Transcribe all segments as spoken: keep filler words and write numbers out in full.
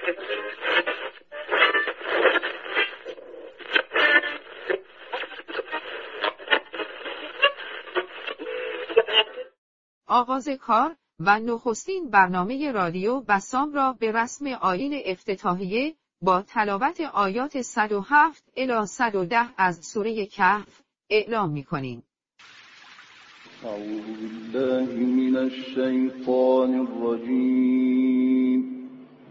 آغاز کار و نخستین برنامه رادیو بسام را به رسم آیین افتتاحیه با تلاوت آیات صد و هفت الی صد و ده از سوره کهف اعلام می‌کنیم. اعوذ بالله من الشیطان الرجیم.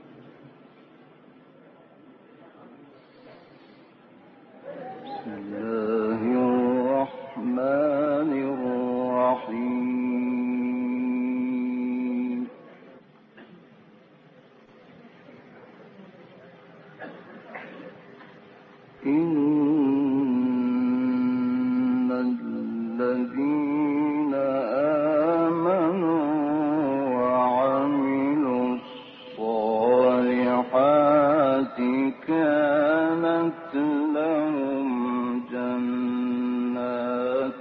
بسم الله الرحمن الرحیم. این الذین آمنوا وعملوا الصالحات كانت لهم جنات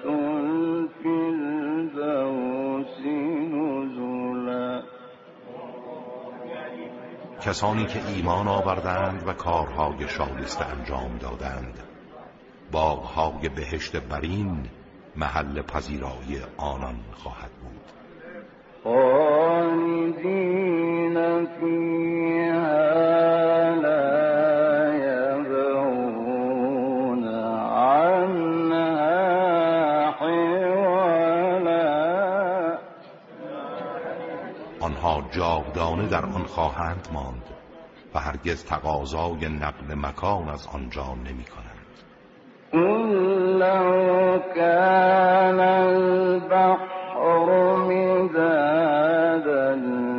الفردوس نزلا. کسانی که ایمان آوردند و کارهای شایسته انجام دادند، باغ‌های بهشت برین محل پذیرایی آنان خواهد بود. خالدین فیها لا یبغون عنها حولا. آنها جاودانه در آن خواهند ماند و هرگز تقاضای نقل مکان از آنجا نمی کنند. قل لو كان البحر مدادا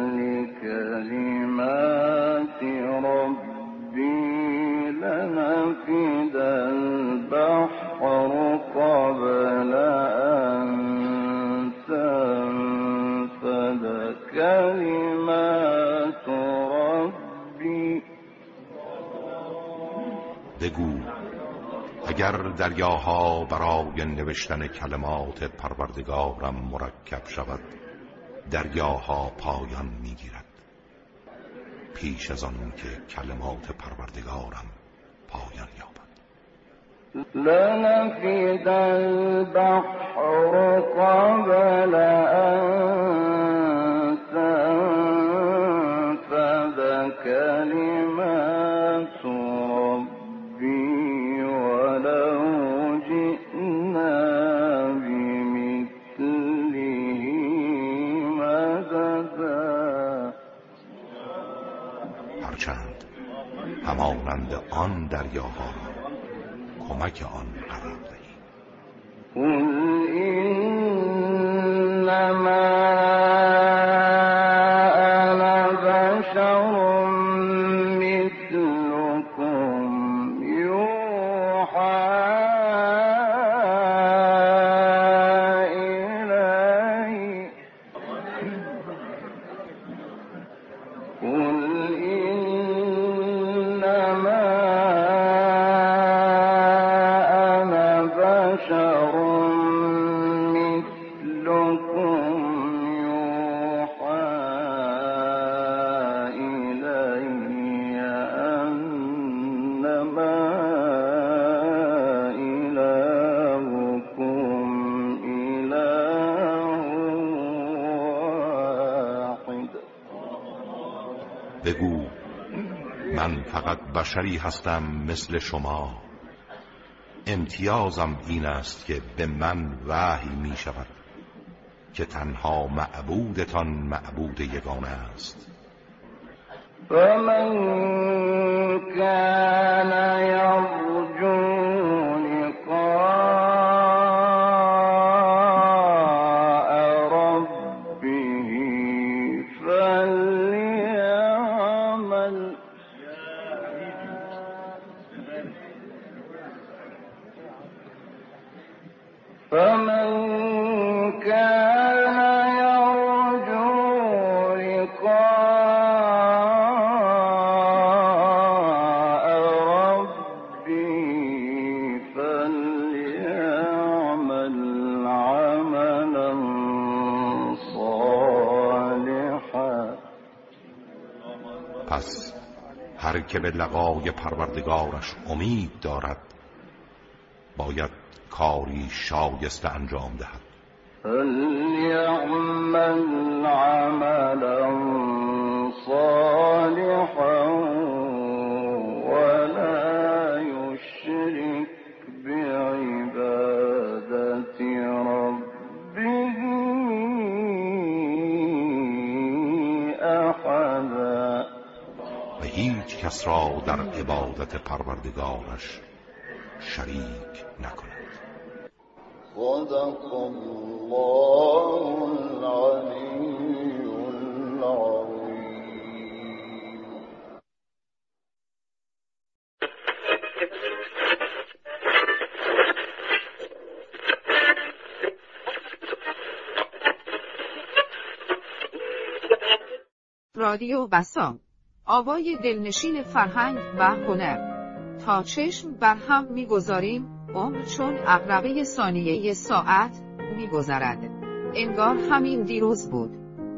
لكلمات ربي لنفد البحر قبل أن تنفد كلمات ربي. بگو اگر دریاها برای نوشتن کلمات پروردگارم مرکب شود، دریاها پایان میگیرد پیش از آن که کلمات پروردگارم پایان یابد. لنفد البحر قبل أن تنفد كلمات ربي ولو جئنا بمثله مددا. هرچند همانند آن دریاها را کمک آن قرار دهی. قل إنما أنا بشر مثلكم يوحى إلي. قل إنما أنا بشر مثلكم يوحى إلي أنما إلهكم إله واحد. بگو من فقط بشری هستم مثل شما، امتیازم این است که به من وحی می شود که تنها معبودتان معبود یگانه است. فمن كان يرجو لقاء ربه فليعمل فمن كان يرجو لقاء ربه فليعمل عملا صالحا. پس هر که به لقای پروردگارش امید دارد باید کاری شایسته انجام دهد. فَلْيَعْمَلْ عَمَلًا صَالِحًا وَلَا يُشْرِكْ بِعِبَادَةِ رَبِّهِ أَحَدًا. و هیچ کس را در عبادت پروردگارش شریک نکند. صدق الله العلی العظیم. رادیو بسام، آوای دلنشین فرهنگ و هنر. تا چشم بر هم می‌گذاریم عمر چون عقربه ثانیه‌ای ساعت می‌گذرد. انگار همین دیروز بود.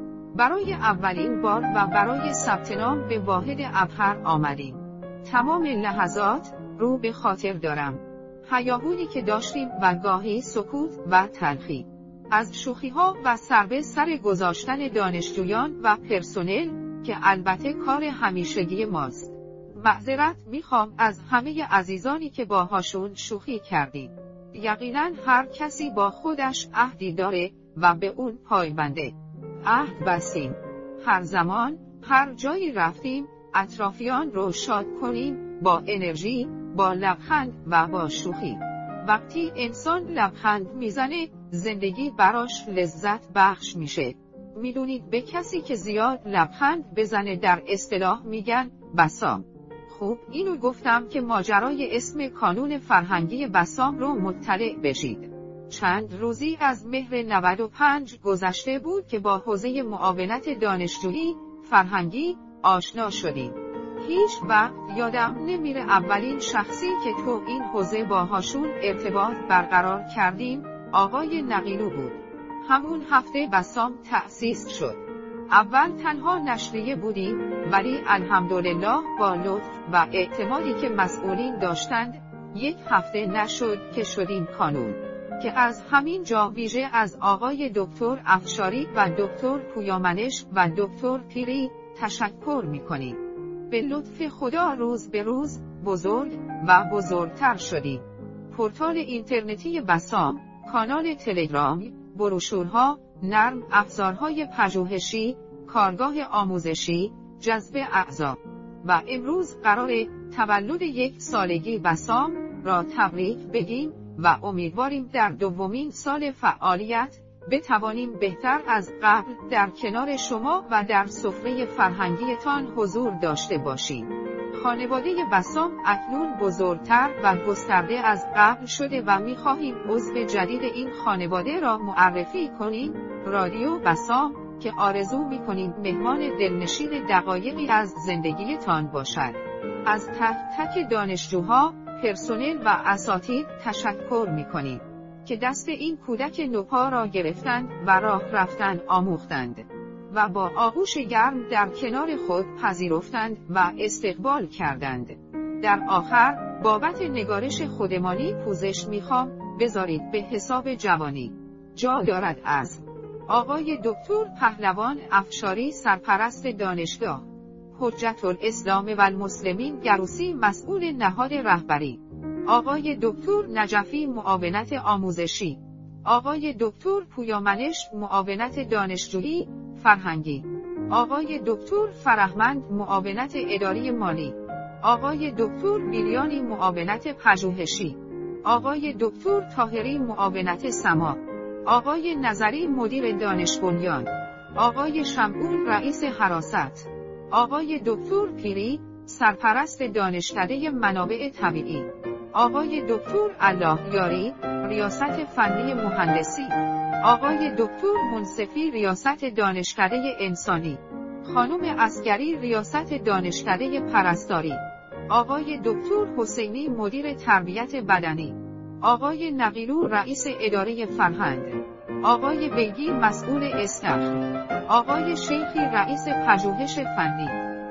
برای اولین بار و برای ثبت نام به واحد ابهر آمدیم. تمام لحظات رو به خاطر دارم. هیاهویی که داشتیم و گاهی سکوت و تلخی. از شوخی‌ها و سر به سر گذاشتن دانشجویان و پرسنل که البته کار همیشگی ماست. معذرت میخوام از همه عزیزانی که باهاشون شوخی کردیم. یقینا هر کسی با خودش عهدی داره و به اون پایبنده. عهد بستیم. هر زمان، هر جایی رفتیم، اطرافیان رو شاد کنیم با انرژی، با لبخند و با شوخی. وقتی انسان لبخند میزنه، زندگی براش لذت بخش میشه. میدونید به کسی که زیاد لبخند بزنه در اصطلاح میگن بسام. خوب اینو گفتم که ماجرای اسم کانون فرهنگی بسام رو مطلع بشید. چند روزی از مهر نود و پنج گذشته بود که با حوزه معاونت دانشجویی فرهنگی آشنا شدیم. هیچ وقت یادم نمیره اولین شخصی که تو این حوزه باهاشون ارتباط برقرار کردیم آقای نقیلو بود. همون هفته بسام تأسیس شد. اول تنها نشریه بودیم ولی الحمدلله با لطف و اعتمادی که مسئولین داشتند یک هفته نشد که شدیم کانون، که از همین جا ویژه از آقای دکتر افشاری و دکتر پویامنش و دکتر پیری تشکر می‌کنیم. به لطف خدا روز به روز بزرگ و بزرگتر شدیم. پورتال اینترنتی بسام، کانال تلگرام، بروشورها، نرم افزارهای پژوهشی، کارگاه آموزشی، جذب اعضا. و امروز قرار تولد یک سالگی بسام را تبریک بگیم و امیدواریم در دومین سال فعالیت بتوانیم بهتر از قبل در کنار شما و در سفره فرهنگیتان حضور داشته باشیم. خانواده بسام اکنون بزرگتر و گسترده از قبل شده و می‌خواهیم عضو جدید این خانواده را معرفی کنیم. رادیو بسام که آرزو می‌کنیم مهمان دلنشین دقایقی از زندگیتان باشد. از تک تک دانشجوها، پرسنل و اساتید تشکر می‌کنیم که دست این کودک نوپا را گرفتند و راه رفتن آموختند و با آغوش گرم در کنار خود پذیرفتند و استقبال کردند. در آخر بابت نگارش خودمانی پوزش میخوام بذارید به حساب جوانی. جا دارد از آقای دکتر پهلوان افشاری سرپرست دانشگاه، حجت الاسلام و المسلمین گروسی مسئول نهاد رهبری، آقای دکتر نجفی معاونت آموزشی، آقای دکتر پویامنش معاونت دانشجویی فرهنگی، آقای دکتر فرهمند معاونت اداری مالی، آقای دکتر بیلیانی معاونت پژوهشی، آقای دکتر طاهری معاونت سماع، آقای نظری مدیر دانش بنیان، آقای شمعون رئیس حراست، آقای دکتر پیری سرپرست دانشکده منابع طبیعی، آقای دکتر الله یاری ریاست فنی مهندسی، آقای دکتر منصفی ریاست دانشکده انسانی، خانم عسگری ریاست دانشکده پرستاری، آقای دکتر حسینی مدیر تربیت بدنی، آقای نقیلو رئیس اداره فرهنگ، آقای بیگی مسئول استخر، آقای شیخی رئیس پژوهش فنی،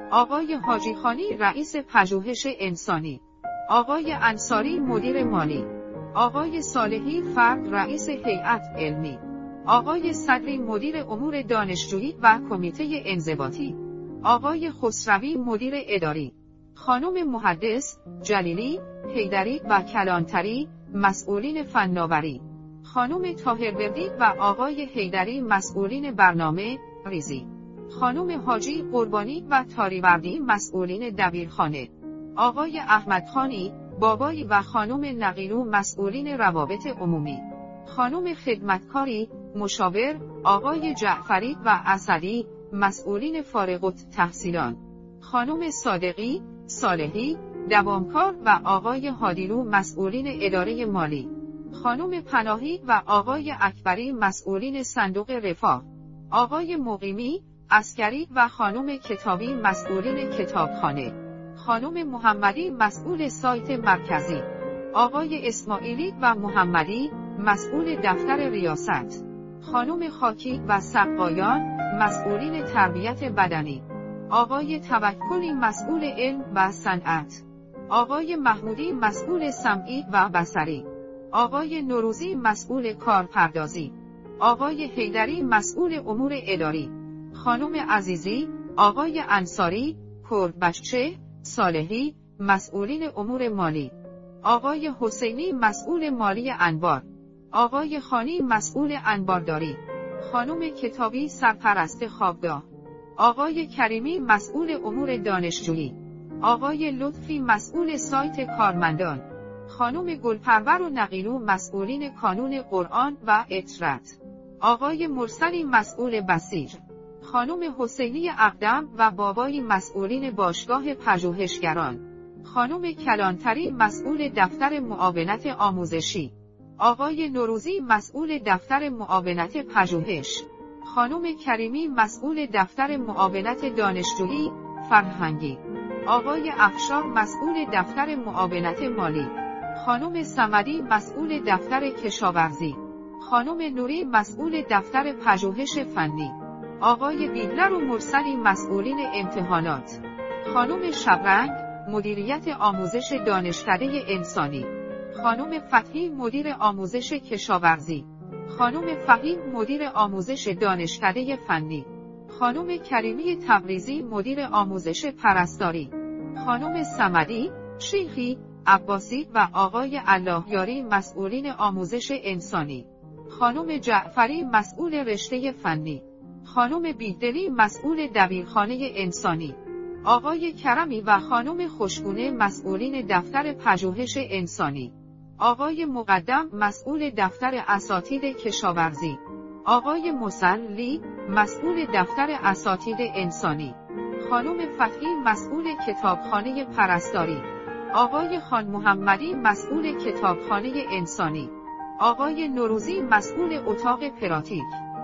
آقای حاجی خانی رئیس پژوهش انسانی، آقای انصاری مدیر مالی، آقای صالحی فرد رئیس هیئت علمی، آقای صدری مدیر امور دانشجویی و کمیته انضباطی، آقای خسروی مدیر اداری، خانم محدث، جلیلی، حیدری و کلانتری مسئولین فناوری، خانم طاهروردی و آقای حیدری مسئولین برنامه ریزی، خانم حاجی قربانی و تاریوردی مسئولین دبیرخانه، آقای احمدخانی بابایی و خانم نقیلو مسئولین روابط عمومی، خانم خدمتکاری مشاور آقای جعفری و اسدی مسئولین فارغ التحصیلان، خانم صادقی صالحی دوامکار و آقای هادیلو مسئولین اداره مالی، خانم پناهی و آقای اکبری مسئولین صندوق رفاه، آقای مقیمی عسکری و خانم کتابی مسئولین کتابخانه، خانم محمدی مسئول سایت مرکزی، آقای اسماعیلی و محمدی مسئول دفتر ریاست، خانم خاکی و سقایان مسئولین تربیت بدنی، آقای توکلی مسئول علم و صنعت، آقای محمودی مسئول سمعی و بصری، آقای نوروزی مسئول کارپردازی، آقای حیدری مسئول امور اداری، خانم عزیزی، آقای انصاری، کردبچه، صالحی مسئولین امور مالی، آقای حسینی مسئول مالی انبار، آقای خانی مسئول انبارداری، خانم کتابی سرپرست خوابگاه، آقای کریمی مسئول امور دانشجویی، آقای لطفی مسئول سایت کارمندان، خانم گلپرور و نقیلو مسئولین کانون قرآن و اطرت، آقای مرسلی مسئول بصیر، خانم حسینی اقدم و بابایی مسئولین باشگاه پژوهشگران، خانم کلانتری مسئول دفتر معاونت آموزشی، آقای نوروزی مسئول دفتر معاونت پژوهش، خانم کریمی مسئول دفتر معاونت دانشجویی فرهنگی، آقای افشار مسئول دفتر معاونت مالی، خانم صمدی مسئول دفتر کشاورزی، خانم نوری مسئول دفتر پژوهش فنی، آقای بیدلر و مرسلی مسئولین امتحانات، خانم شبرنگ مدیریت آموزش دانشکده انسانی، خانم فتحی مدیر آموزش کشاورزی، خانم فهیم مدیر آموزش دانشکده فنی، خانم کریمی تبریزی مدیر آموزش پرستاری، خانم صمدی، شیخی، عباسی و آقای اللهیاری مسئولین آموزش انسانی، خانم جعفری مسئول رشته فنی، خانم بیدلی مسئول دبیرخانه انسانی، آقای کرمی و خانم خوشگونه مسئولین دفتر پژوهش انسانی، آقای مقدم مسئول دفتر اساتید کشاورزی، آقای مسلی مسئول دفتر اساتید انسانی، خانم فتحی مسئول کتابخانه پرستاری، آقای خان محمدی مسئول کتابخانه انسانی، آقای نوروزی مسئول اتاق پراتیک،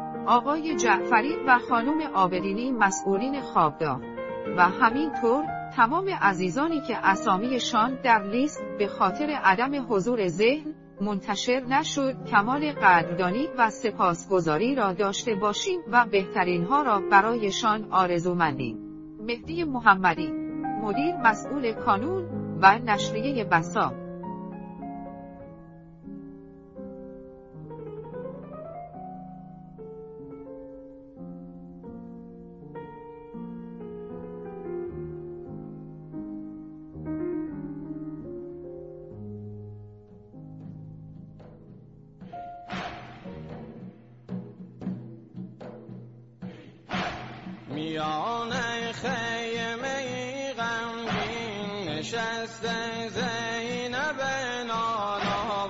آقای جعفری و خانم عابدینی مسئولین خوابگاه و همینطور تمام عزیزانی که اسامیشان در لیست به خاطر عدم حضور ذهن منتشر نشد کمال قدردانی و سپاسگزاری را داشته باشیم و بهترین ها را برایشان آرزومندیم. مهدی محمدی مدیر مسئول کانون و نشریه بسام. میان خیمه غمگین نشسته زینب نانا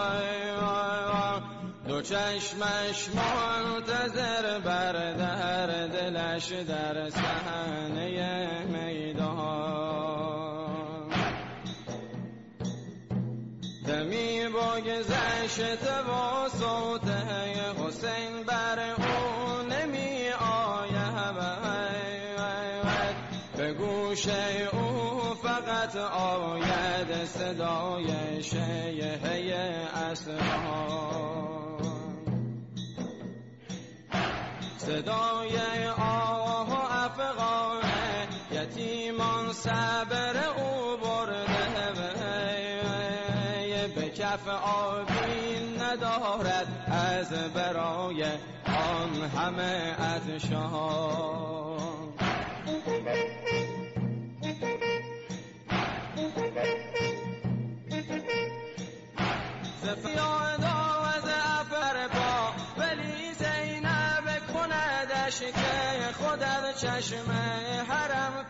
دو چشمش منتظر بر در دلش در صحنه میدان دمی بگذشت و صوت حسین بر او نمی آید به گوش او فقط آید صدای شیهه اسرار صدای آه و افغان یتیمان صبر او برده به کف آبی ندارد از برای آن همه عطشان. زفیاد از افر با ولی زینب کندش که خود از چشم حرم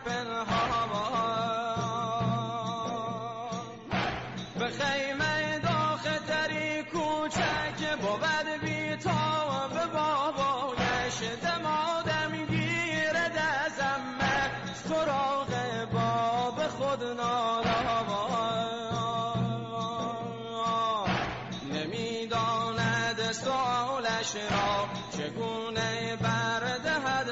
پنهان به خیمه داختری کوچک بود بی تا به بابایش دمادم گیرد از امه سراغ باب خود نالاوان نمیداند سوالش را چگونه بردهد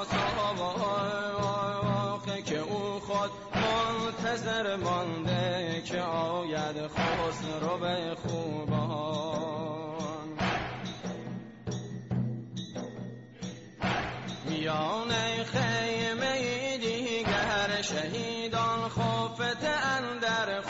پاسخ که او خود منتظر مانده که آید خسرو به خوبان. میان خیمه دیگر شهیدان خفته اندر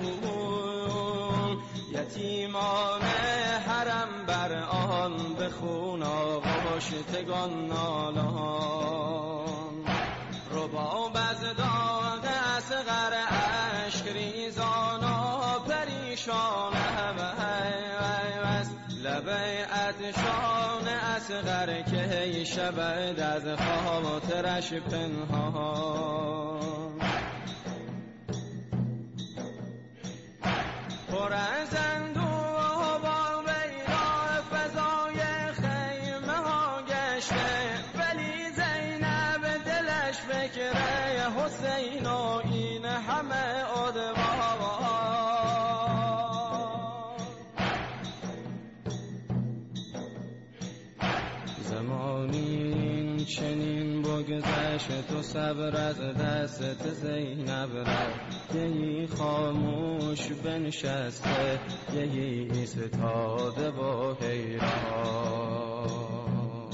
خون یتیمان حرم بر آن به خون آغشتگان نالان. رباب از داغ اصغر اشک ریزان و پریشان است لب عطشان اصغر که شود از خاطرش پنهان. پر از اندوه با بیراه فضای خیمه ها گشته ولی زینب دلش فکر حسین و این همه ادوار. زمانی چنین بگذشت تو صبر از دست زینب رفت یهی خاموش بنشسته یهی ایستاده با حیران.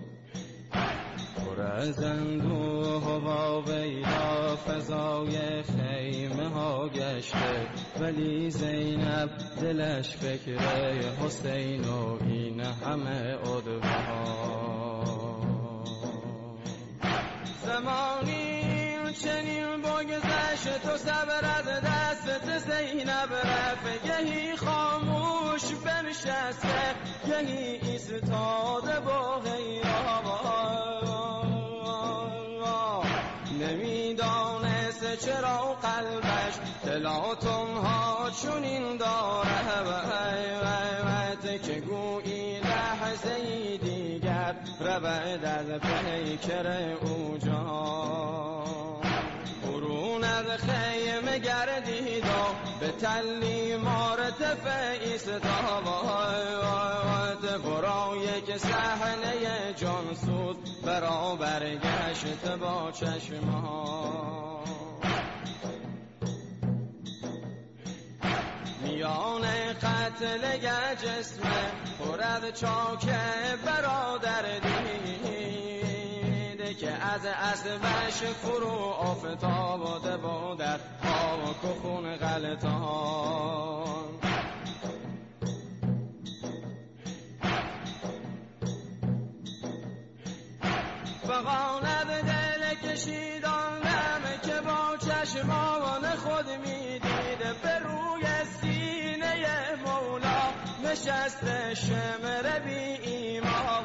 پر از اندوه و ویلا فضای خیمه ها گشته ولی زینب دلش فکر حسین و این همه ادوار. زمانی چنین بگذشت تو صبر از دست زینب رفت یهی خاموش بنشسته یهی ایستاده با حیران. نمیدانست چرا قلبش تلاطم ها چنین دارد که گویی لحظه دیگر رود از پیکر او جان. برون از خیمه گردید و به تلی مرتفع ایستاد ورا یک صحنه جانسوز برابر گشت با چشمها. میان قتل جسم پر از چاک برادر دیده که از اسبش فرو افتاده و در خاک و خون غلطان. فغانت دل کشیدانم که با چشمان خود میدیده به روی سینه مولا نشسته شمر بی ایمان.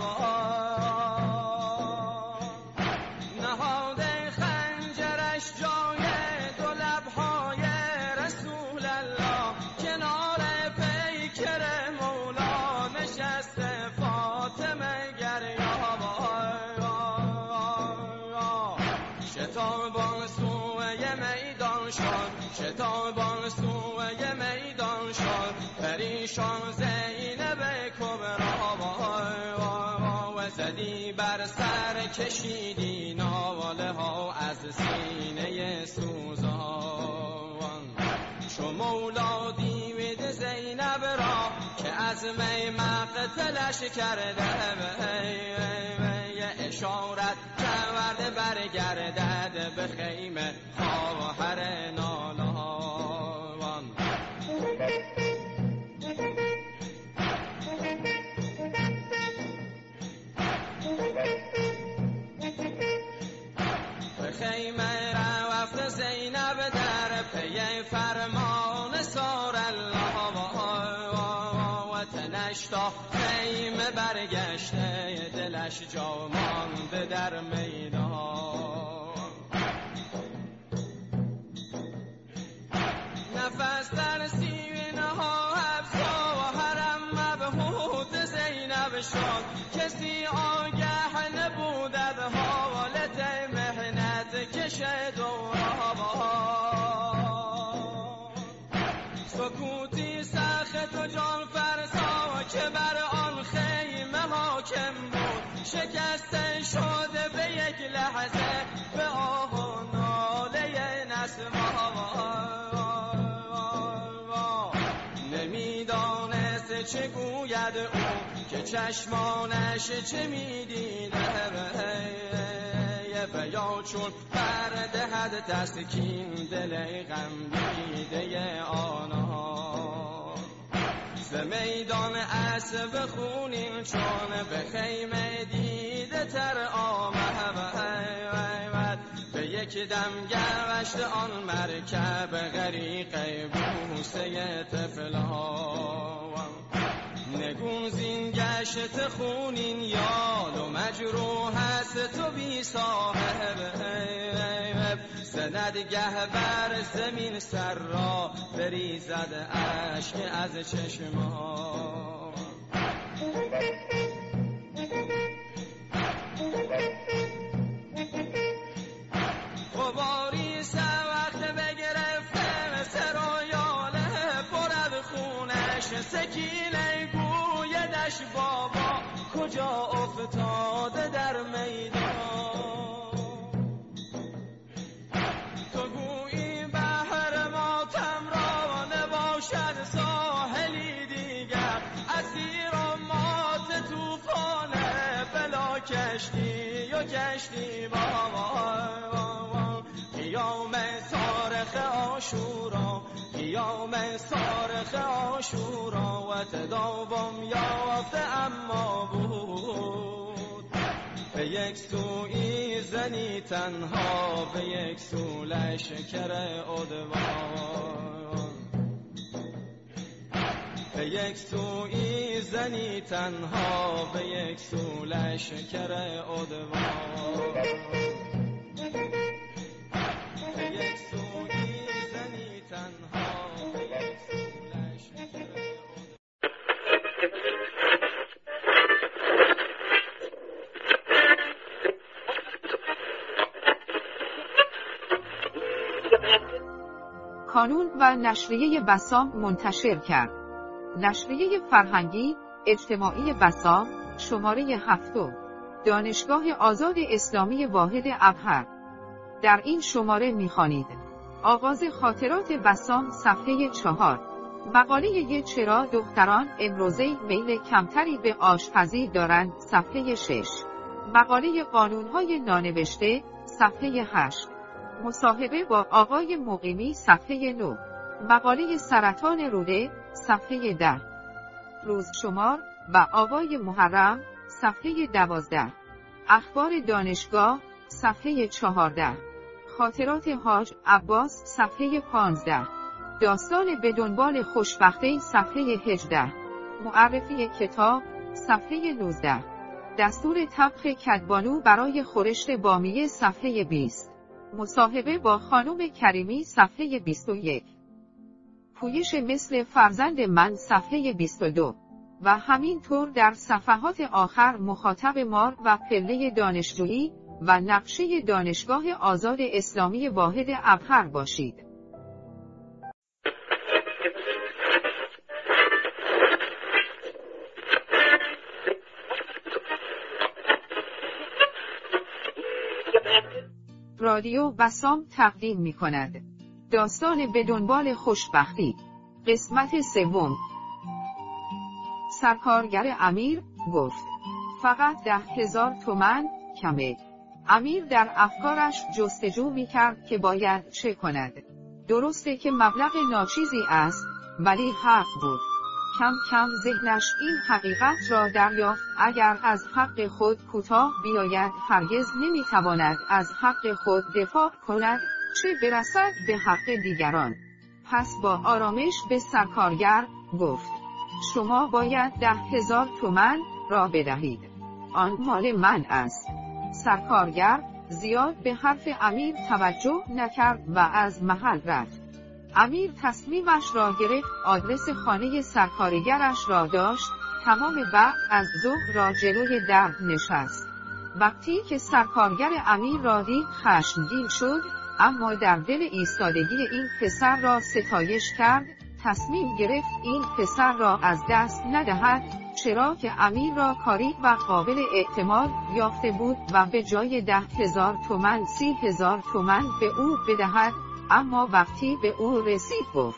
نهاده خنجرش جای دو لبهای رسول الله کنار پیکر مولا نشسته فاطمه گریان. شتابان سوی میدان شد شتابان سوی میدان شد پریشان زینب کبرا و زدی بر سر کشیدی ناله ها از سینه سوزان. چو مولا دید زینب را که عزم مقتلش کرده اشارت کور مرد برگردد به خیمه خواهر نالان. به خیمه رفت زینب در پی فرمان سار الله و تنش تا خیمه برگشته دلش جا مانده در میدان. نفس در سینه ها افزا و حرم مبهوت زینب شد، کسی آگه نبود از حالت مهنت کشد و سکوتی سخت و جان فرسا که بر آن خیمه حاکم بود، شکسته شده به یک لحظه به آه و ناله نسمها. نمیدانست چه گوید او که چشمانش چه میدیده، یا چون بردهد تسکین دل غم دیده آنها. ز میدان اسب خونین چون به خیمه دیده تر آمد، به یک دم گشت آن مرکب غریق بوسه طفلها. نگون زین گشت خونین یال و مجروح است تو بی صاحب، زند گه بر زمین سر را بریزد اشک از چشمها. غباری سوخت بگرفته سرایاله پرد خونش، سکینه گویدش بابا کجا افتاده در میدان. تو گویی بحر ماتم را نباشد ساحلی دیگر، اسیر و مات توفانه بلا کشتی و کشتی بابا. قیام صارخ عاشورا، قیام صارخ عاشورا و تداوم یافته اما بود. به یک سوی زنی تنها، به یک سو لشکر عدوان. به یک سوی زنی تنها، به یک سو لشکر عدوان. به یک سوی زنی تنها، به یک سو لشکر عدوان. کانون و نشریه بسام منتشر کرد. نشریه فرهنگی اجتماعی بسام شماره هفتم، دانشگاه آزاد اسلامی واحد ابهر. در این شماره می‌خوانید: آغاز خاطرات بسام صفحه چهار. مقاله ی چرا دختران امروزه میل کمتری به آشپزی دارند صفحه شش. مقاله قانون‌های نانوشته صفحه هشت. مصاحبه با آقای مقیمی صفحه نه. مقاله سرطان روده صفحه ده. روزشمار و آقای محرم صفحه دوازده. اخبار دانشگاه صفحه چهارده. خاطرات حاج عباس صفحه پانزده. داستان به دنبال خوشبختی صفحه هجده. معرفی کتاب صفحه نوزده. دستور طبخ کدبانو برای خورشت بامیه صفحه بیست. مصاحبه با خانم کریمی صفحه بیست و یک. پویش مثل فرزند من صفحه بیست و دو. و همینطور در صفحات آخر مخاطب مار و پله دانشجویی و نقشه دانشگاه آزاد اسلامی واحد ابهر باشید. رادیو بسام تقدیم می کند. داستان به دنبال خوشبختی، قسمت سوم. سرکارگر امیر گفت: فقط ده هزار تومن کمه. امیر در افکارش جستجو می‌کرد که باید چه کند. درسته که مبلغ ناچیزی است، ولی حق بود. کم کم ذهنش این حقیقت را دریافت: اگر از حق خود کوتاه بیاید هرگز نمی‌تواند از حق خود دفاع کند، چه برسد به حق دیگران. پس با آرامش به سرکارگر گفت: شما باید ده هزار تومان را بدهید. آن مال من است. سرکارگر زیاد به حرف امیر توجه نکرد و از محل رفت. امیر تصمیمش را گرفت، آدرس خانه سرکارگرش را داشت، تمام وقت از ظهر را جلوی در نشست. وقتی که سرکارگر امیر را دید خشمگین شد، اما در دل ایستادگی این پسر را ستایش کرد. تصمیم گرفت این پسر را از دست ندهد، چرا که امیر را کاری و قابل اعتماد یافته بود و به جای ده هزار تومان سی هزار تومان به او بدهد. اما وقتی به او رسید گفت: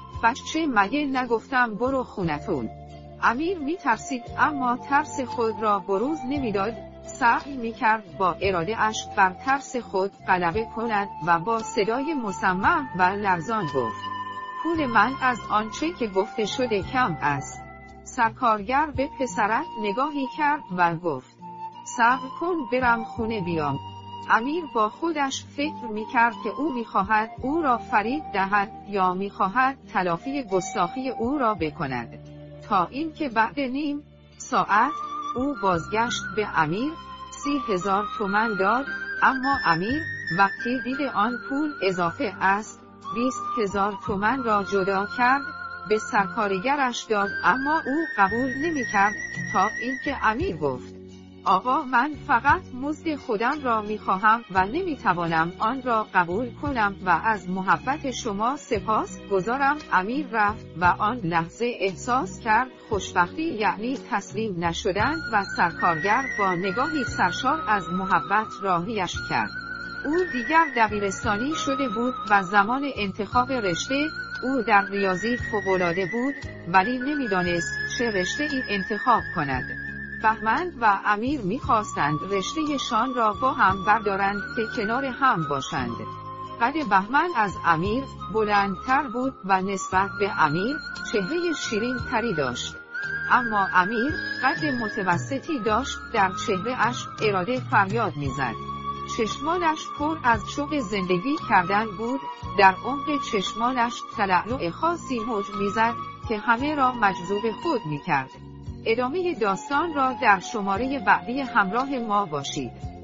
بچه مگه نگفتم برو خونتون؟ امیر می ترسید، اما ترس خود را بروز نمیداد. سعی می کرد با اراده اش بر ترس خود غلبه کند و با صدای مصمم و لرزان گفت: پول من از آنچه که گفته شده کم است. سرکارگر به پسرک نگاهی کرد و گفت: صبر کن برم خونه بیام. امیر با خودش فکر می‌کرد که او می‌خواهد او را فریب دهد یا می‌خواهد تلافی گستاخی او را بکند. تا اینکه بعد نیم ساعت او بازگشت به امیر، سی هزار تومان داد. اما امیر وقتی دید آن پول اضافه است، بیست هزار تومان را جدا کرد، به سرکارگرش داد، اما او قبول نمی‌کرد. تا اینکه امیر گفت: آقا من فقط مزد خودم را می‌خواهم و نمی‌توانم آن را قبول کنم و از محبت شما سپاس گزارم. امیر رفت و آن لحظه احساس کرد خوشبختی یعنی تسلیم نشدن و سرکارگر با نگاهی سرشار از محبت راهیش کرد. او دیگر دبیرستانی شده بود و زمان انتخاب رشته او در ریاضی فوق‌العاده بود، ولی نمی‌دانست چه رشته‌ای انتخاب کند. بهمن و امیر می‌خواستند رشته‌شان را با هم بردارند که کنار هم باشند. قد بهمن از امیر بلندتر بود و نسبت به امیر چهره شیرین تری داشت. اما امیر قد متوسطی داشت، در چهره‌اش اراده فریاد می‌زد. چشمانش پر از شوق زندگی کردن بود، در عمق چشمانش تلألؤ خاصی موج می‌زد که همه را مجذوب خود می‌کرد. ادامه داستان را در شماره بعدی همراه ما باشید.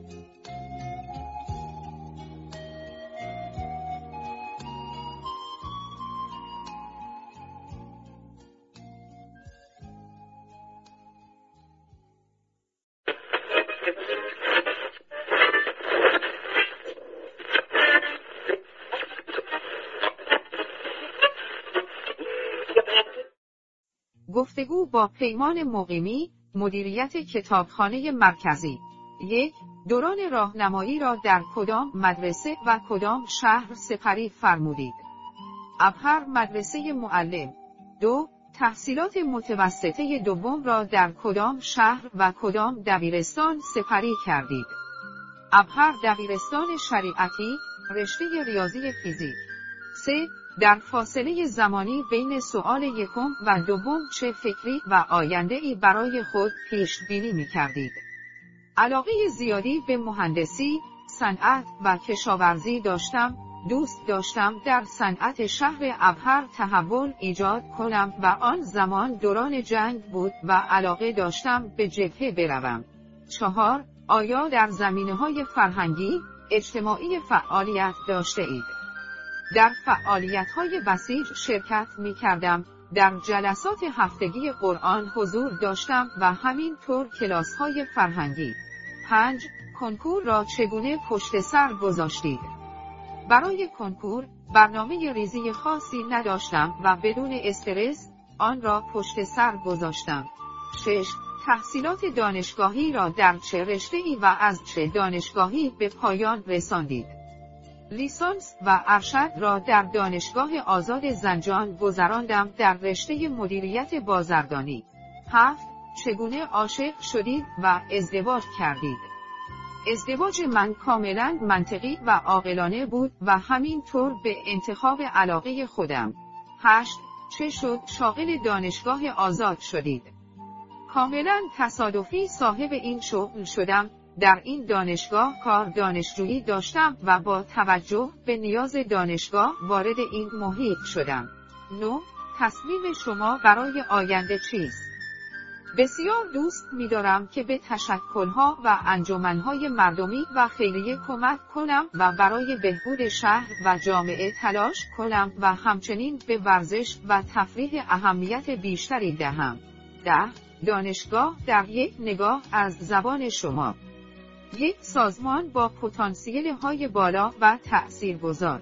گفتگو با پیمان مقیمی، مدیریت کتابخانه مرکزی. یک. دوران راهنمایی را در کدام مدرسه و کدام شهر سپری فرمودید؟ ابهر مدرسه معلم. دو. تحصیلات متوسطه دوم را در کدام شهر و کدام دبیرستان سپری کردید؟ ابهر دبیرستان شریعتی، رشته ریاضی فیزیک. سه. در فاصله زمانی بین سؤال یکم و دوم چه فکری و آینده‌ای برای خود پیش بینی می‌کردید؟ علاقه زیادی به مهندسی، صنعت و کشاورزی داشتم. دوست داشتم در صنعت شهر ابهر تحول ایجاد کنم و آن زمان دوران جنگ بود و علاقه داشتم به جبهه بروم. چهار. آیا در زمینه‌های فرهنگی، اجتماعی فعالیت داشته اید؟ در فعالیت‌های بسیج شرکت می‌کردم، در جلسات هفتگی قرآن حضور داشتم و همین طور کلاس‌های فرهنگی. پنج. کنکور را چگونه پشت سر گذاشتید؟ برای کنکور، برنامه ریزی خاصی نداشتم و بدون استرس، آن را پشت سر گذاشتم. شش. تحصیلات دانشگاهی را در چه رشته‌ای و از چه دانشگاهی به پایان رساندید؟ لیسانس و ارشد را در دانشگاه آزاد زنجان گذراندم در رشته مدیریت بازرگانی. هفت. چگونه عاشق شدید و ازدواج کردید؟ ازدواج من کاملا منطقی و عاقلانه بود و همینطور به انتخاب علاقه خودم. هشت. چه شد شاغل دانشگاه آزاد شدید؟ کاملا تصادفی صاحب این شغل شدم. در این دانشگاه کار دانشجویی داشتم و با توجه به نیاز دانشگاه وارد این محیط شدم. نه. تصمیم شما برای آینده چیست؟ بسیار دوست می‌دارم که به تشکل‌ها و انجمن‌های مردمی و خیریه کمک کنم و برای بهبود شهر و جامعه تلاش کنم و همچنین به ورزش و تفریح اهمیت بیشتری دهم. ده. دانشگاه در یک نگاه از زبان شما. یک سازمان با پتانسیل‌های بالا و تأثیرگذار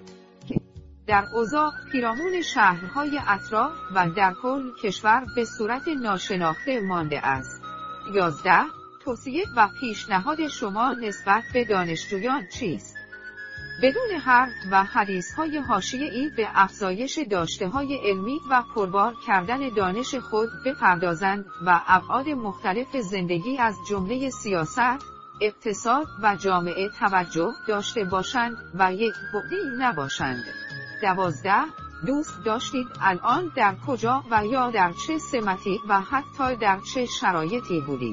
در اوضاع پیرامون شهرهای اطراف و در کل کشور به صورت ناشناخته مانده است. یازده. توصیه و پیشنهاد شما نسبت به دانشجویان چیست؟ بدون حرف و حدیث‌های حاشیه‌ای به افزایش داشته‌های علمی و پربار کردن دانش خود بپردازند و ابعاد مختلف زندگی از جمله سیاست، اقتصاد و جامعه توجه داشته باشند و یک بعدی نباشند. دوازده. دوست داشتید الان در کجا و یا در چه سمتی و حتی در چه شرایطی بودید؟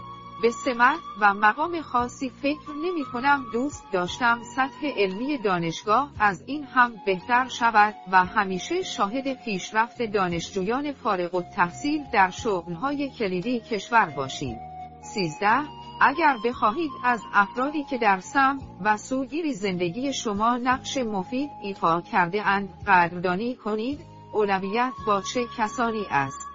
به سمت و مقام خاصی فکر نمی کنم. دوست داشتم سطح علمی دانشگاه از این هم بهتر شود و همیشه شاهد پیشرفت دانشجویان فارغ التحصیل در شغل‌های کلیدی کشور باشیم. سیزده. اگر بخواهید از افرادی که در سمت و سوگیری زندگی شما نقش مفید ایفا کرده اند قدردانی کنید، اولویت با چه کسانی است؟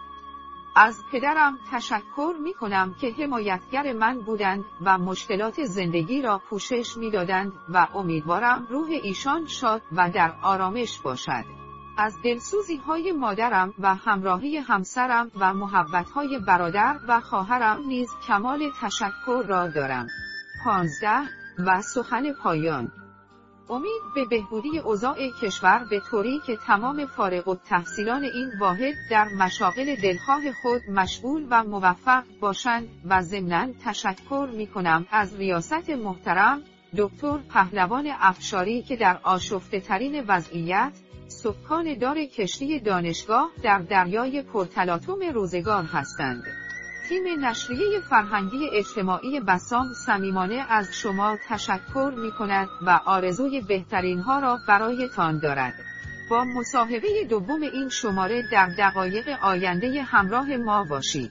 از پدرم تشکر می کنم که حمایتگر من بودند و مشکلات زندگی را پوشش می دادند و امیدوارم روح ایشان شاد و در آرامش باشد. از دلسوزی های مادرم و همراهی همسرم و محبت های برادر و خواهرم نیز کمال تشکر را دارم. پانزده. و سخن پایان. امید به بهبودی اوضاع کشور به طوری که تمام فارغ التحصیلان این واحد در مشاغل دلخواه خود مشغول و موفق باشند و ضمناً تشکر می کنم از ریاست محترم دکتر پهلوان افشاری که در آشفته ترین وضعیت سکان دار کشتی دانشگاه در دریای پرتلاطم روزگار هستند. تیم نشریه فرهنگی اجتماعی بسام صمیمانه از شما تشکر می کند و آرزوی بهترین ها را برایتان دارد. با مصاحبه دوم این شماره در دقایق آینده همراه ما باشید.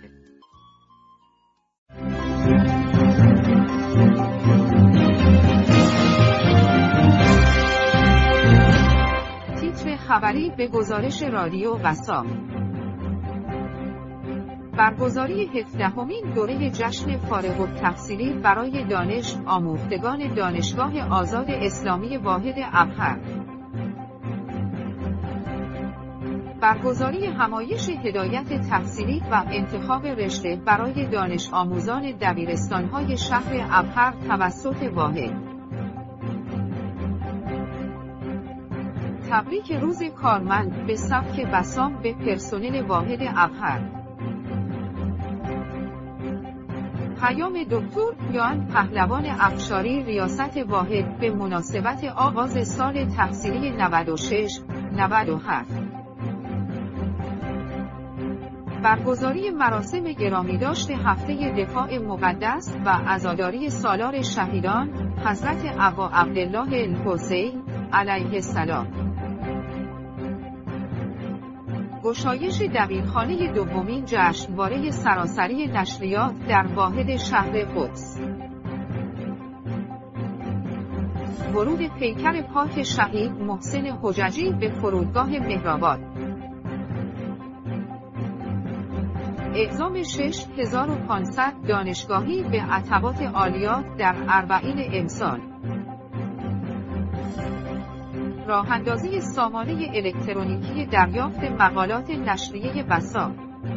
تیتر خبری به گزارش رادیو بسام. برگزاری هفدهمین دوره جشن فارغ التحصیلی برای دانش آموختگان دانشگاه آزاد اسلامی واحد ابهر. برگزاری همایش هدایت تحصیلی و انتخاب رشته برای دانش آموزان دبیرستان‌های شهر ابهر توسط واحد. تبریک روز کارمند به سبک بسام به پرسنل واحد ابهر. پیام دکتر یان پهلوان افشاری ریاست واحد به مناسبت آغاز سال تحصیلی نود و شش نود و هفت. برگزاری مراسم گرامیداشت هفته دفاع مقدس و عزاداری سالار شهیدان حضرت ابا عبدالله الحسین علیه السلام. گشایش دبیرخانه دومین جشنواره سراسری نشریات در واحد شهر قدس. ورود پیکر پاک شهید محسن حججی به فرودگاه مهرآباد. اعزام شش هزار و پانصد دانشگاهی به عتبات عالیات در اربعین امسال. راه‌اندازی سامانه الکترونیکی دریافت مقالات نشریه بسام.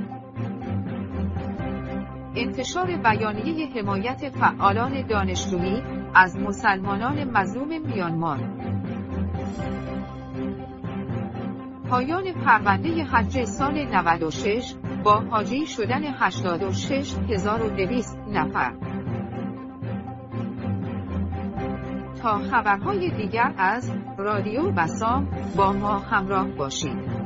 انتشار بیانیه حمایت فعالان دانشجویی از مسلمانان مظلوم میانمار. پایان پرونده حج سال نود و شش با حاجی شدن هشتاد و شش هزار و دویست نفر. تا خبرهای دیگر از رادیو بسام با ما همراه باشید.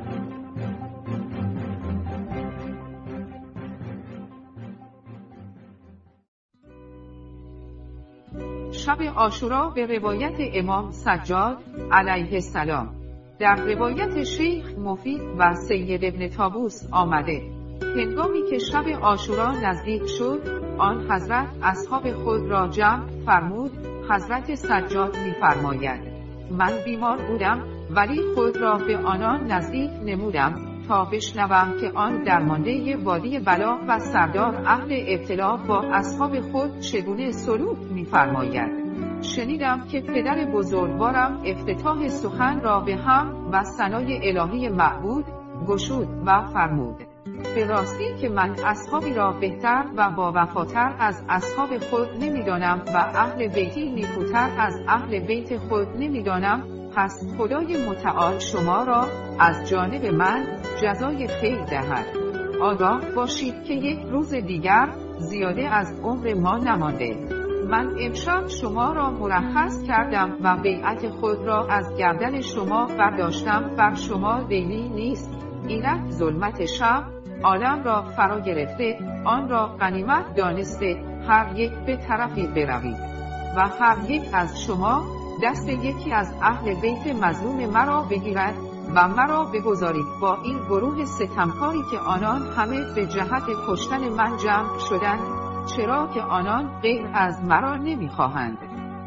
شب عاشورا به روایت امام سجاد علیه السلام. در روایت شیخ مفید و سید ابن طاووس آمده هنگامی که شب عاشورا نزدیک شد، آن حضرت اصحاب خود را جمع فرمود. حضرت سجاد می‌فرماید: من بیمار بودم ولی خود را به آنان نزدیک نمودم تا بشنوم که آن درمانده وادی بلا و سردار اهل ابتلا با اصحاب خود چگونه سلوک می‌فرماید. شنیدم که پدر بزرگوارم افتتاح سخن را به حمد و ثنای الهی معبود گشود و فرمود: به راستی که من اصحابی را بهتر و با وفاتر از اصحاب خود نمی‌دانم و اهل بیتی نیکوتر از اهل بیت خود نمی‌دانم. پس خدای متعال شما را از جانب من جزای خیر دهد. آگاه باشید که یک روز دیگر زیاده از عمر ما نمانده. من امشب شما را مرخص کردم و بیعت خود را از گردن شما برداشتم. بر شما دیلی نیست، اینک ظلمت شب عالم را فرا گرفته، آن را غنیمت دانسته هر یک به طرفی بروید و هر یک از شما دست یکی از اهل بیت مظلوم مرا بگیرد و مرا بگذارید با این گروه ستمکاری که آنان همه به جهت کشتن من جمع شدند، چرا که آنان غیر از مرا نمیخواهند.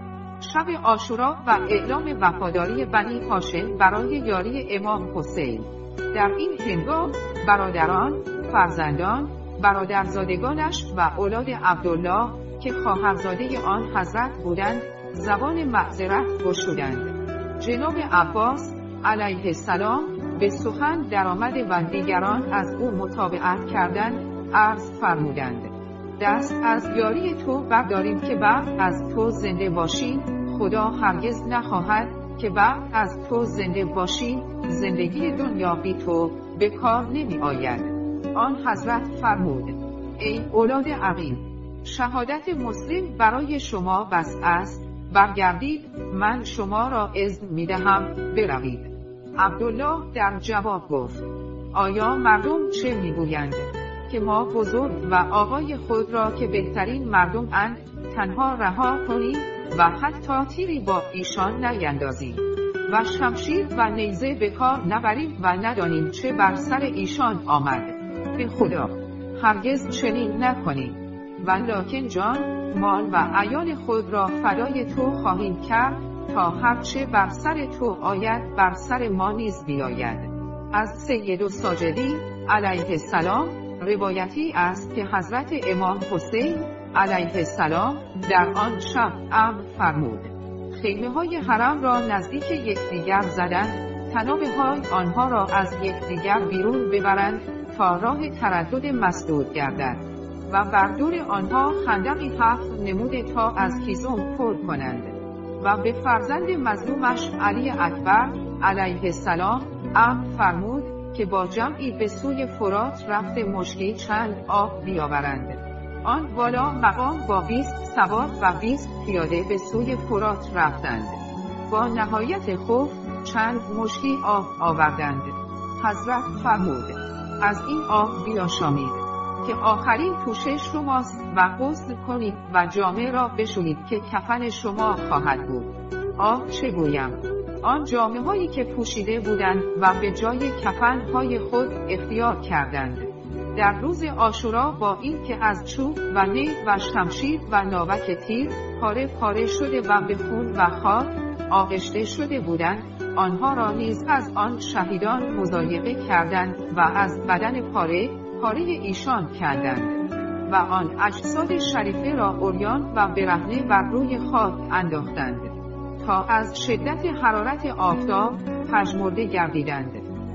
شب عاشورا و اعلام وفاداری بنی هاشم برای یاری امام حسین. در این هنگام برادران، فرزندان، برادرزادگانش و اولاد عبدالله که خواهرزاده آن حضرت بودند زبان معذرت گشودند. جناب عباس علیه السلام به سخن درآمد و دیگران از او متابعت کردند. عرض فرمودند: دست از یاری تو برداریم که بعد از تو زنده باشیم. خدا هرگز نخواهد که بعد از تو زنده باشیم. زندگی دنیا بی تو به کار نمی آید. آن حضرت فرمود: ای اولاد عقیل، شهادت مسلم برای شما بس است. برگردید، من شما را اذن می دهم بروید. عبدالله در جواب گفت: آیا مردم چه می گویند؟ که ما بزرگ و آقای خود را که بهترین مردم اند تنها رها کنیم و حتی تیری با ایشان نیندازیم و شمشیر و نیزه به کار نبریم و ندانیم چه بر سر ایشان آمد. به خدا هرگز چنین نکنیم، ولکن جان، مال و عیال خود را فدای تو خواهیم کرد تا هرچه بر سر تو آید بر سر ما نیز بیاید. از سید الساجدی علیه السلام روایتی است که حضرت امام حسین علیه السلام در آن شب امر فرمود: خیمه های حرم را نزدیک یکدیگر زدند، تنابه های آنها را از یکدیگر بیرون ببرند تا راه تردد مسدود گردد و بر دور آنها خندقی حفر نموده تا از هیزم پر کنند. و به فرزند مظلومش علی اکبر علیه السلام امر فرمود که با جمعی به سوی فرات رفت مشکی چند آب بیاورند. آن والا مقام با بیست سوار و بیست پیاده به سوی فرات رفتند. با نهایت خوف چند مشکی آب آوردند. حضرت فرمود: از این آب بیاشامید که آخرین پوشش شماست و غسل کنید و جامه را بشویید که کفن شما خواهد بود. آه چه گویم، آن جامه هایی که پوشیده بودند و به جای کفن های خود اختیار کردند. در روز عاشورا با این که از چوب و نیل و شمشیر و ناوک تیر پاره پاره شده و به خون و خاک آغشته شده بودند، آنها را نیز از آن شهیدان مضایقه کردند و از بدن پاره پاره ایشان کندند و آن اجساد شریفه را عریان و برهنه بر روی خاک انداختند تا از شدت حرارت آفتاب پژمرده گردیدند.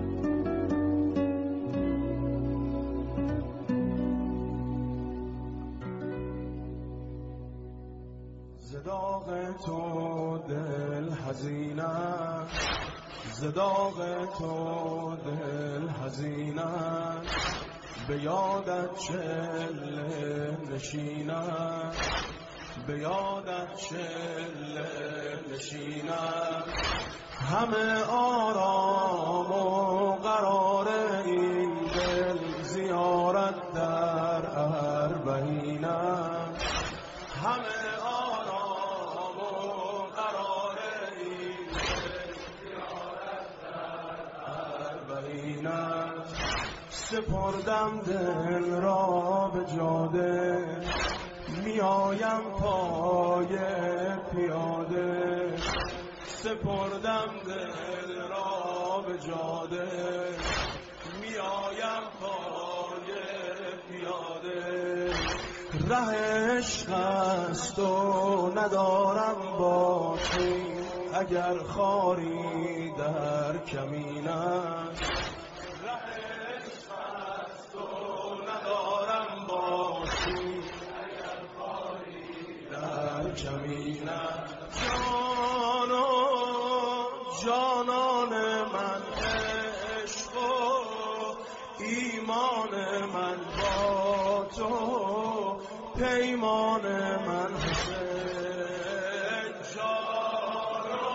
زداغ تو دل حزینه، زداغ تو دل حزینه، به یادت چل نشینه، به یادت چله نشینم، همه آرام و قرار این دل زیارت در اربعینم، همه آرام و قرار این دل زیارت در اربعینم. سپردم دل را به جاده، میایم پای پیاده، سپردم دل را به جاده، میایم پای پیاده. ره عشق است و ندارم باکی، اگر خاری در کمینم، ره عشق است و ندارم باکی، اگر خاری در کمینم. جانا جانان من عشق و ایمان من با تو، پیمان من حسین. جانا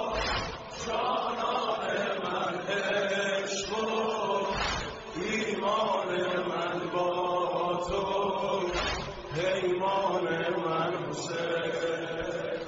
جانان من عشق و ایمان من با تو، پیمان من حسین.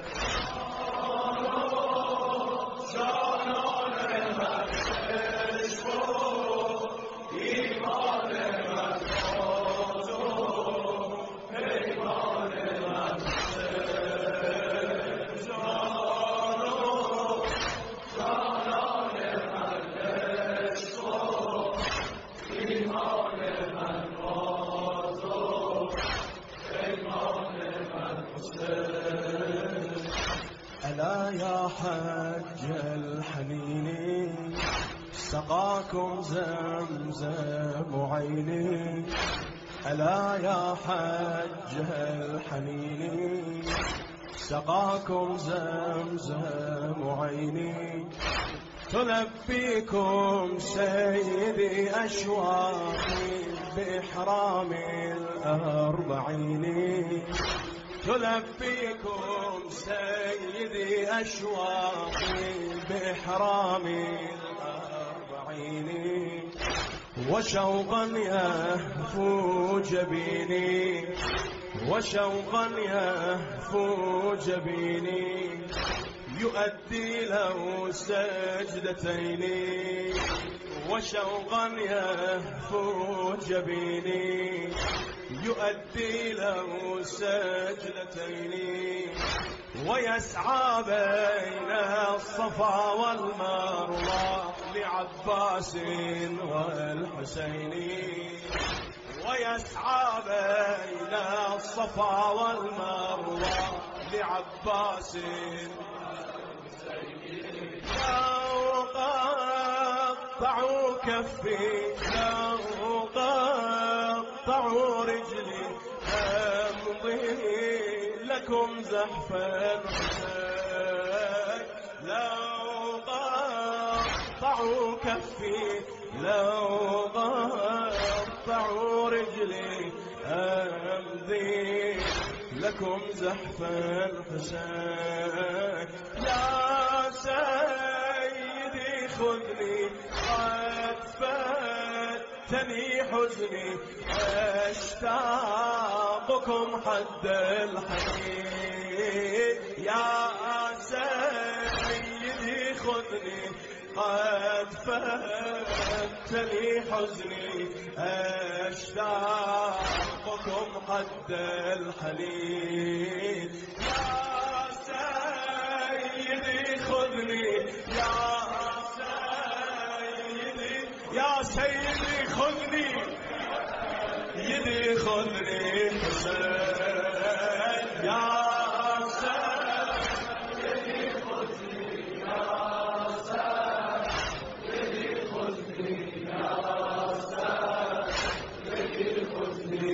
ألا يا حج الحنين سقاكم زمزم عيني، ألا يا حج الحنين سقاكم زمزم عيني. تلبيكم سيدي أشواقي بإحرام الأربعين، تلبيكم سيدي أشواقي بإحرام الأربعين. وشوقا يهفو جبيني، وشوقا يهفو جبيني، يؤدي له سجدتين. وشوقا يهفو جبيني، يؤدي له سجدتين. ويسعى بين الصفا والمروة لعباس والحسين، ويسعى بين الصفا والمروة لعباس والحسين. لو قطعوا كفي، لو قطعوا رجلي، أمضي لكم زحفا حسين. لو قطعوا كفي، لو قطعوا رجلي، أمضي لكم زحفا حسين. يا سيدي خذني قد فاتني حزني، أشتاقكم حد الحنين. يا سيدي خذني قد فاتني حزني، أشتاقكم حد الحنين. يا سيدي خذني، يا سيدي، يا سيدي خذني، يدي خذني حسين. يا سيدي خذني، يا سيدي خذني، يا سيدي خذني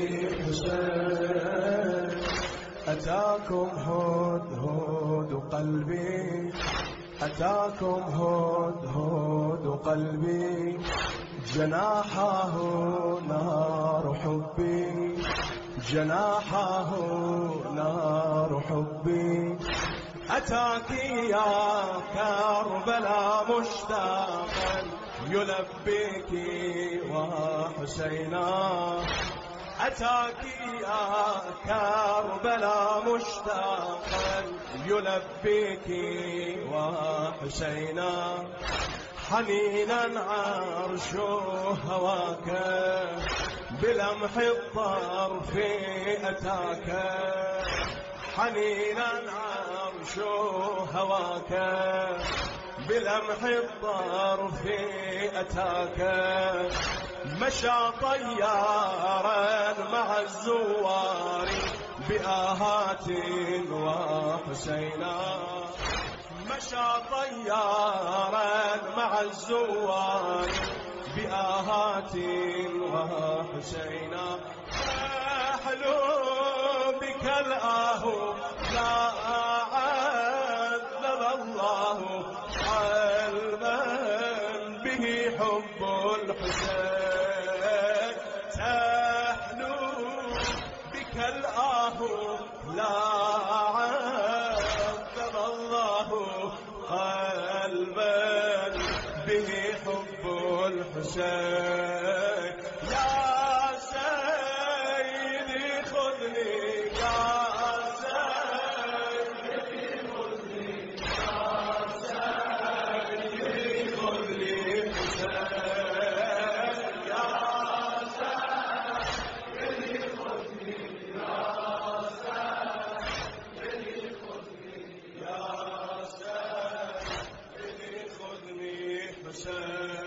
حسين. أتاكم هدهد قلبي، أتاكم هدهد قلبي، جناحه نار حبي، جناحه نار حبي أتاك يا كربلاء مشتاقا يلبيك وحسينا أتاك يا كربلاء مشتاقا يلبيك وحسينا حنينا عرش هواك بلمح الطرف أتاك حنينا عرش هواك بلمح الطرف أتاك مشى طيارا مع الزوار بآهات وحسينا مشى طيارا مع الزوار بآهات وحسينا أحلو بك الآه لا عذب الله قلبا به حب الحسين تحلو بك الآه لا عذب الله قلبا به حب الحسين يا سيدي خذني يا سيدي خذني يا سيدي خذني حسين يا سيدي خذني يا سيدي خذني يا سيدي خذني حسين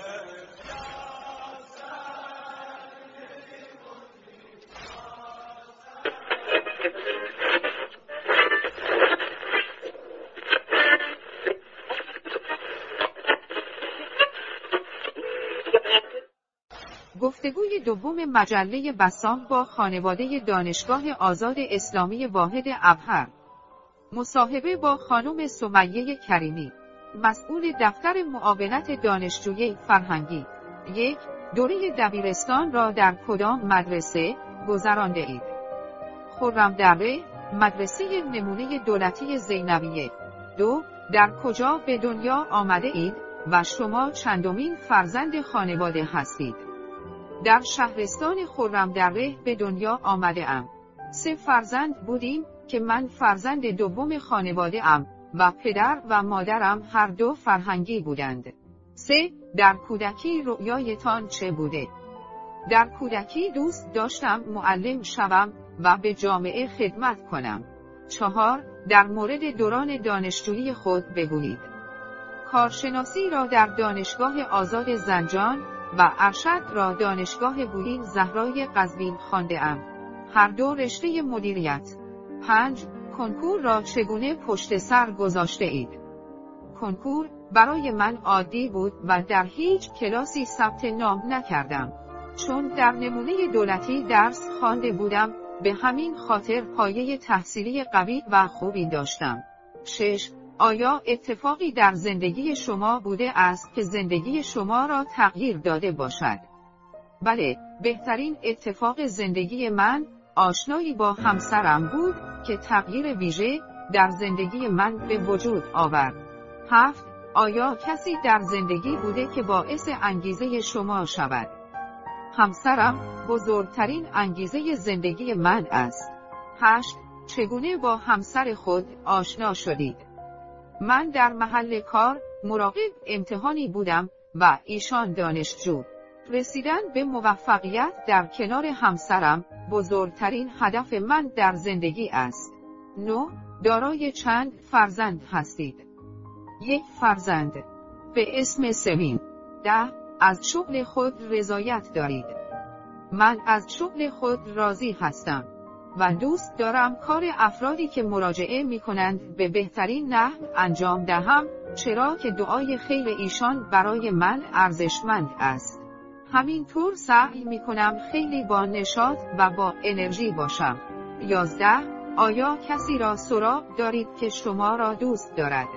گفتگوی دوم مجله بسام با خانواده دانشگاه آزاد اسلامی واحد ابهر. مصاحبه با خانم سمیه کریمی، مسئول دفتر معاونت دانشجوی فرهنگی. یک، دوره دبیرستان را در کدام مدرسه گذرانده اید؟ خرم‌دره، مدرسه نمونه دولتی زینبیه. دو، در کجا به دنیا آمده اید و شما چندمین فرزند خانواده هستید؟ در شهرستان خرم‌دره به دنیا آمده ام. سه فرزند بودیم که من فرزند دوم خانواده ام و پدر و مادرم هر دو فرهنگی بودند. سه، در کودکی رؤیایتان چه بوده؟ در کودکی دوست داشتم معلم شوم و به جامعه خدمت کنم. چهار، در مورد دوران دانشجویی خود بگویید. کارشناسی را در دانشگاه آزاد زنجان و ارشد را دانشگاه بوئین زهرای قزوین خوانده ام. هر دو رشته مدیریت. پنج، کنکور را چگونه پشت سر گذاشته اید؟ کنکور برای من عادی بود و در هیچ کلاسی ثبت نام نکردم. چون در نمونه دولتی درس خوانده بودم، به همین خاطر پایه تحصیلی قوی و خوبی داشتم. شش، آیا اتفاقی در زندگی شما بوده است که زندگی شما را تغییر داده باشد؟ بله، بهترین اتفاق زندگی من آشنایی با همسرم بود که تغییر ویژه در زندگی من به وجود آورد. هفت، آیا کسی در زندگی بوده که باعث انگیزه شما شود؟ همسرم بزرگترین انگیزه زندگی من است. هشت، چگونه با همسر خود آشنا شدید؟ من در محل کار مراقب امتحانی بودم و ایشان دانشجو. رسیدن به موفقیت در کنار همسرم بزرگترین هدف من در زندگی است. نه، دارای چند فرزند هستید؟ یک فرزند به اسم سوین. ده، از شغل خود رضایت دارید؟ من از شغل خود راضی هستم و دوست دارم کار افرادی که مراجعه می کنند به بهترین نحو انجام دهم، چرا که دعای خیر ایشان برای من ارزشمند است. همینطور سعی می کنم خیلی با نشاط و با انرژی باشم. یازده، آیا کسی را سراغ دارید که شما را دوست دارد؟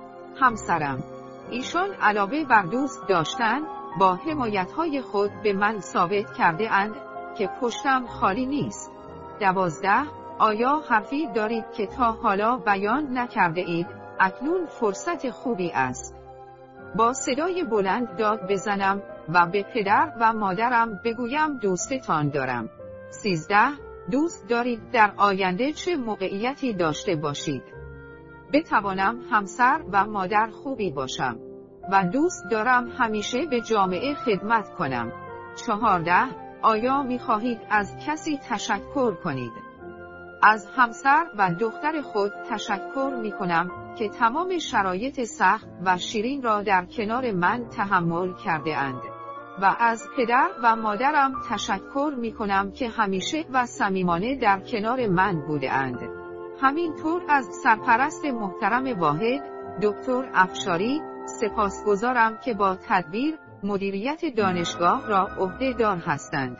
همسرم. ایشان علاوه بر دوست داشتن، با حمایت‌های خود به من ثابت کرده اند که پشتم خالی نیست. دوازده. آیا حرفی دارید که تا حالا بیان نکرده اید؟ اکنون فرصت خوبی است. با صدای بلند داد بزنم و به پدر و مادرم بگویم دوستتان دارم. سیزده. دوست دارید در آینده چه موقعیتی داشته باشید؟ بتوانم همسر و مادر خوبی باشم و دوست دارم همیشه به جامعه خدمت کنم. چهارده. آیا می‌خواهید از کسی تشکر کنید؟ از همسر و دختر خود تشکر می‌کنم که تمام شرایط سخت و شیرین را در کنار من تحمل کرده اند. و از پدر و مادرم تشکر می‌کنم که همیشه و صمیمانه در کنار من بوده اند. همینطور از سرپرست محترم واحد، دکتر افشاری، سپاسگزارم که با تدبیر، مدیریت دانشگاه را عهده‌دار هستند.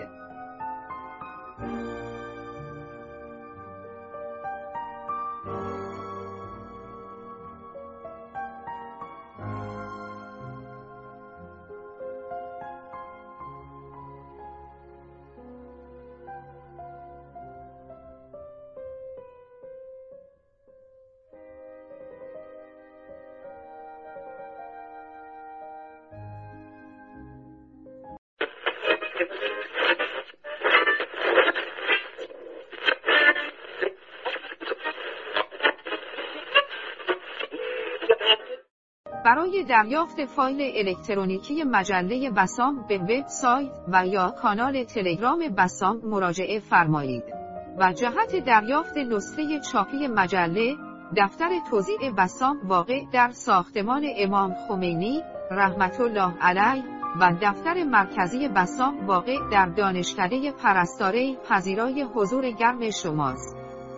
برای دریافت فایل الکترونیکی مجله بسام به وبسایت و یا کانال تلگرام بسام مراجعه فرمایید. و جهت دریافت نسخه چاپی مجله، دفتر توزیع بسام واقع در ساختمان امام خمینی رحمت الله علیه و دفتر مرکزی بسام واقع در دانشکده پرستاره پذیرای حضور گرم شماست.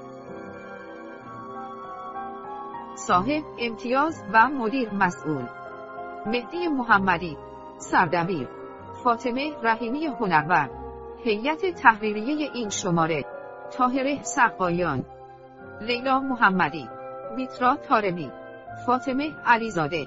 صاحب امتیاز و مدیر مسئول: مهدی محمدی، سردبیر. فاطمه رحیمی هنرور. هیئت تحریریه این شماره: طاهره سقایان، لیلا محمدی، میترا طارمی، فاطمه علیزاده.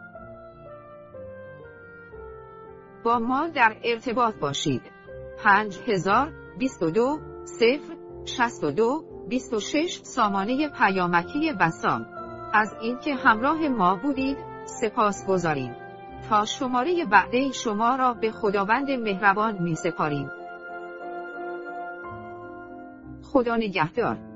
با ما در ارتباط باشید. پنج هزار و بیست و دو صفر شصت و دو بیست و شش سامانه پیامکی بسام. از اینکه همراه ما بودید سپاس گذاریم. تا شماره بعدی شما را به خداوند مهربان می سپاریم. خدا نگهدار.